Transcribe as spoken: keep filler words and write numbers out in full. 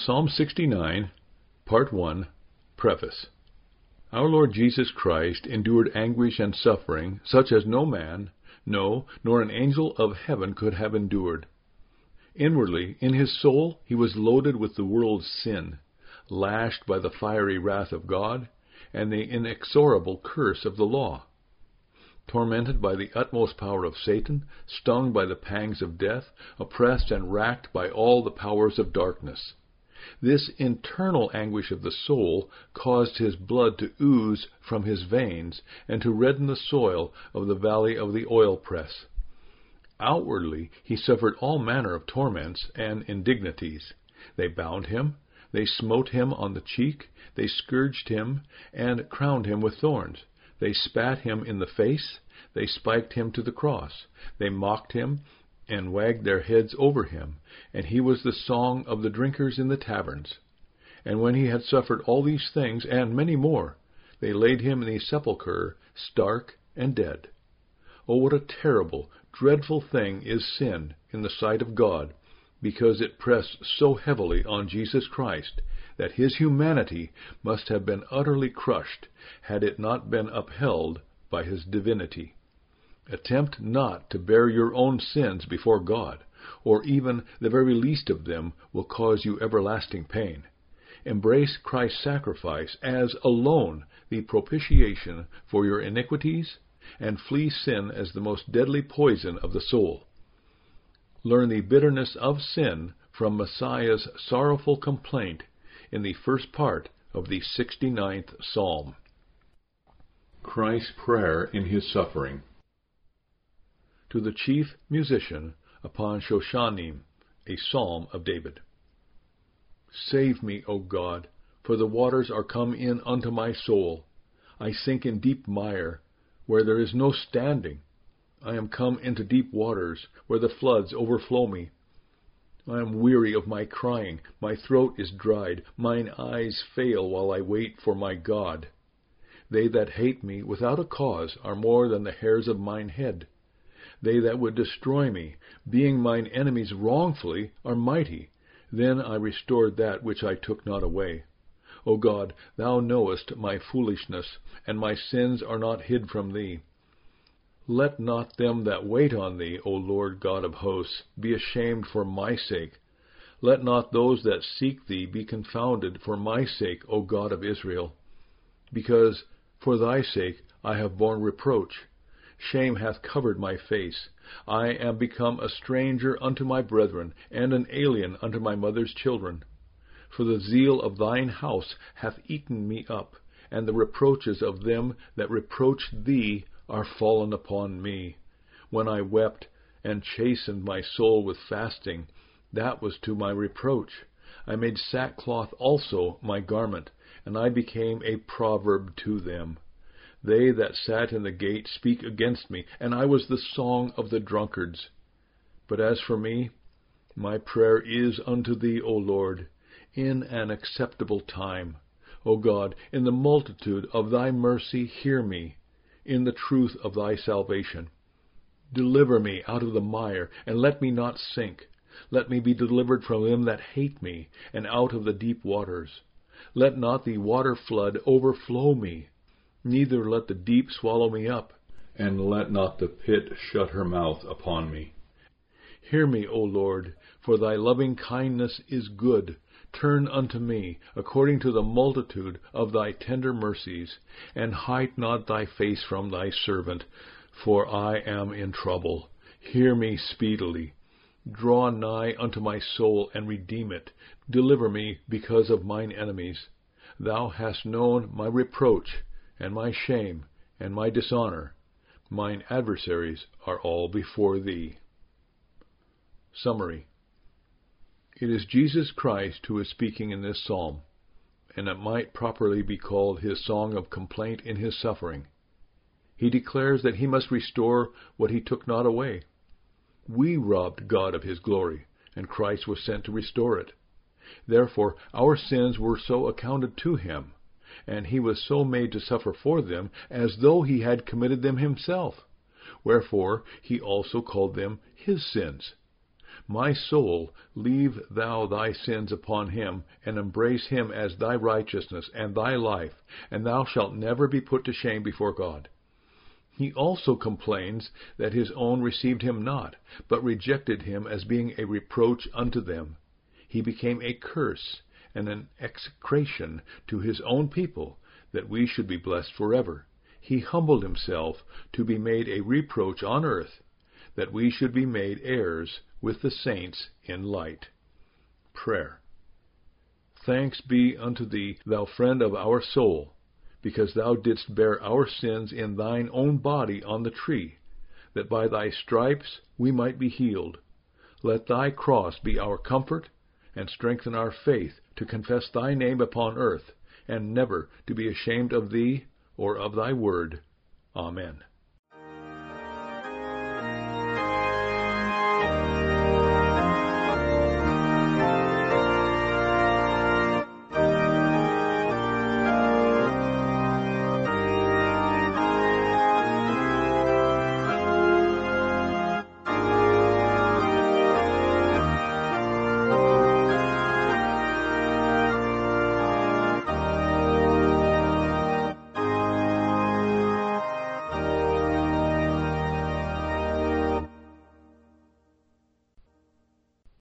Psalm sixty-nine, Part one, Preface. Our Lord Jesus Christ endured anguish and suffering such as no man, no, nor an angel of heaven could have endured. Inwardly, in his soul, he was loaded with the world's sin, lashed by the fiery wrath of God and the inexorable curse of the law. Tormented by the utmost power of Satan, stung by the pangs of death, oppressed and racked by all the powers of darkness. This internal anguish of the soul caused his blood to ooze from his veins and to redden the soil of the valley of the oil-press. Outwardly he suffered all manner of torments and indignities. They bound him, they smote him on the cheek, they scourged him, and crowned him with thorns. They spat him in the face, they spiked him to the cross, they mocked him, and wagged their heads over him, and he was the song of the drinkers in the taverns. And when he had suffered all these things, and many more, they laid him in the sepulchre, stark and dead. Oh, what a terrible, dreadful thing is sin in the sight of God, because it pressed so heavily on Jesus Christ that his humanity must have been utterly crushed had it not been upheld by his divinity. Attempt not to bear your own sins before God, or even the very least of them will cause you everlasting pain. Embrace Christ's sacrifice as alone the propitiation for your iniquities, and flee sin as the most deadly poison of the soul. Learn the bitterness of sin from Messiah's sorrowful complaint in the first part of the sixty-ninth Psalm. Christ's prayer in his suffering. To the chief musician upon Shoshanim, a psalm of David. Save me, O God, for the waters are come in unto my soul. I sink in deep mire, where there is no standing. I am come into deep waters, where the floods overflow me. I am weary of my crying, my throat is dried, mine eyes fail while I wait for my God. They that hate me without a cause are more than the hairs of mine head. They that would destroy me, being mine enemies wrongfully, are mighty. Then I restored that which I took not away. O God, thou knowest my foolishness, and my sins are not hid from thee. Let not them that wait on thee, O Lord God of hosts, be ashamed for my sake. Let not those that seek thee be confounded for my sake, O God of Israel. Because for thy sake I have borne reproach. Shame hath covered my face. I am become a stranger unto my brethren, and an alien unto my mother's children. For the zeal of thine house hath eaten me up, and the reproaches of them that reproach thee are fallen upon me. When I wept, and chastened my soul with fasting, that was to my reproach. I made sackcloth also my garment, and I became a proverb to them. They that sat in the gate speak against me, and I was the song of the drunkards. But as for me, my prayer is unto thee, O Lord, in an acceptable time. O God, in the multitude of thy mercy hear me, in the truth of thy salvation. Deliver me out of the mire, and let me not sink. Let me be delivered from them that hate me, and out of the deep waters. Let not the water flood overflow me, neither let the deep swallow me up, and let not the pit shut her mouth upon me. Hear me, O Lord, for thy loving kindness is good. Turn unto me, according to the multitude of thy tender mercies, and hide not thy face from thy servant, for I am in trouble. Hear me speedily. Draw nigh unto my soul, and redeem it. Deliver me because of mine enemies. Thou hast known my reproach, and my shame, and my dishonor. Mine adversaries are all before thee. Summary. It is Jesus Christ who is speaking in this psalm, and it might properly be called his song of complaint in his suffering. He declares that he must restore what he took not away. We robbed God of his glory, and Christ was sent to restore it. Therefore our sins were so accounted to him, and he was so made to suffer for them as though he had committed them himself. Wherefore he also called them his sins. My soul, leave thou thy sins upon him, and embrace him as thy righteousness and thy life, and thou shalt never be put to shame before God. He also complains that his own received him not, but rejected him as being a reproach unto them. He became a curse and an execration to his own people, that we should be blessed forever. He humbled himself to be made a reproach on earth, that we should be made heirs with the saints in light. Prayer. Thanks be unto thee, thou friend of our soul, because thou didst bear our sins in thine own body on the tree, that by thy stripes we might be healed. Let thy cross be our comfort, and strengthen our faith to confess thy name upon earth, and never to be ashamed of thee or of thy word. Amen.